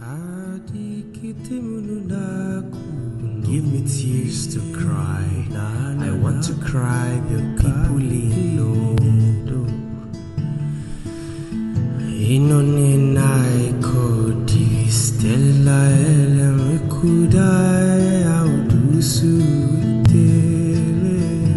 Give me tears to cry. I want to cry the people in know. Inone nai kodi stella elem kudai audusu tele.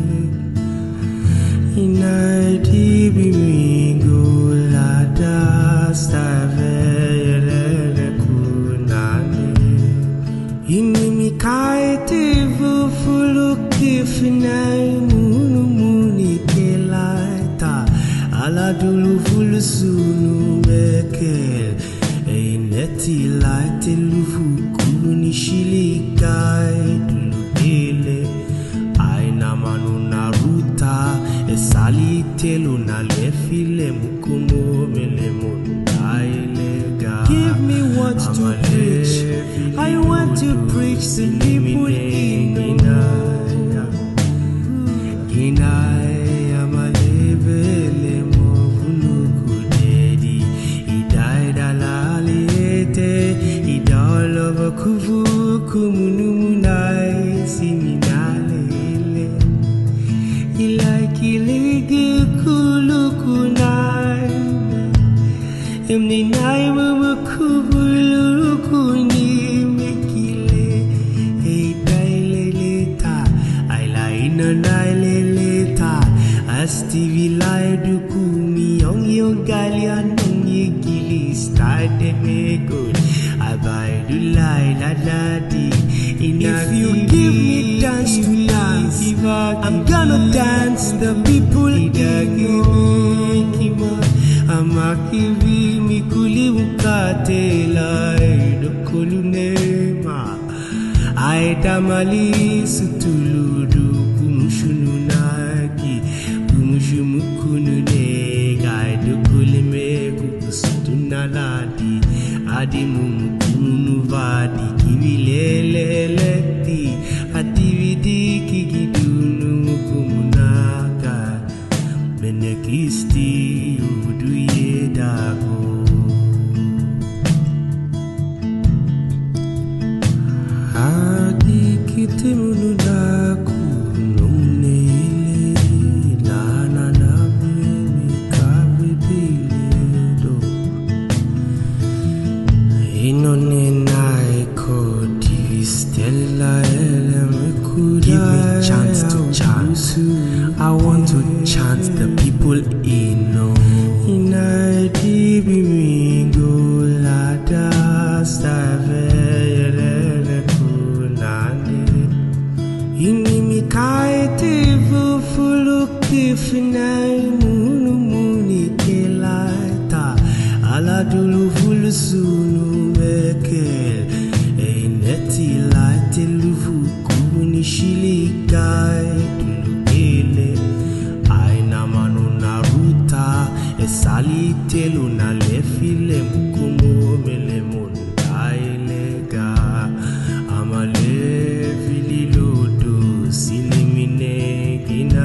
Inai dibi mingo lada stave yele kunane. Inimi kaite vufulu kifinai munu muni kelaita ala dulu fulu sunu bekel eineti laite lufu kuni shilikai dulu dele aina manu naruta esali telu na lefile mukumo mele mundailega. Give me words to preach. I want to preach to people in Inaya malevele movunuku dedi idaida lalete idalova kuvuku munumunai siminalele ilakiligi kulukunai emninai mumukubulukuni Stevie lai duku mi yong galian ye gili stade me good abai du lai la di. If you give me dance tonight, I'm gonna dance the people amakivi mi kuli ukate lai do kulunema aita mali sutuludu kumushununaki Mushumukunu ne gaidu kulime kukustunaladi adi mumukunu vadi kivileleleti atividi kigidunu mukumunaka menekisti uduye dago adi kitimunudaku Give me chance to chant. I want to chant the people in know. Inai dibi mingo lada stave yele kunane. Inimi kaite vufulu kifinai munu muni kelaita ala dulu fulu sunu bekel eineti laite lufu Shilikai dulugele aina manu naruta esali telu na lefile mukumo mele mundailega amale fililodo silimine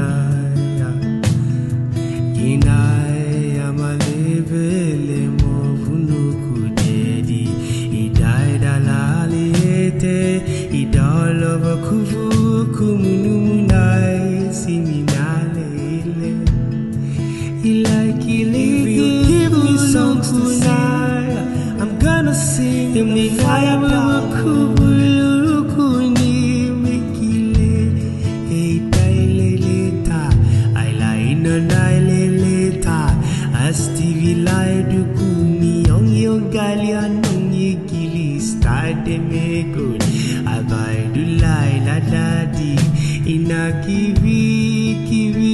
ginaya amalevele movunuku dedi idaida lalete idalova kuvu Kumunumunai siminalele ilakiligi. If you give me songs to sing, I'm gonna sing them. Ilaya kubulukuni mekile eitaileleta ailaina naileleta astivi lai dukumi yong galian ye gili stade me good abai du lai la di ina kivi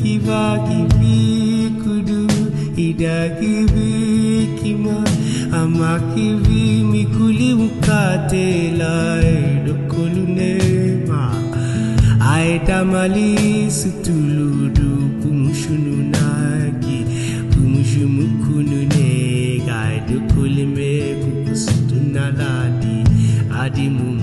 kudu ida kivi kima ama kivi mikuli mukate lai do kolunema aita mali sutuludu kumushununaki kumushumukunune gai do kolime kukustunaladi adimu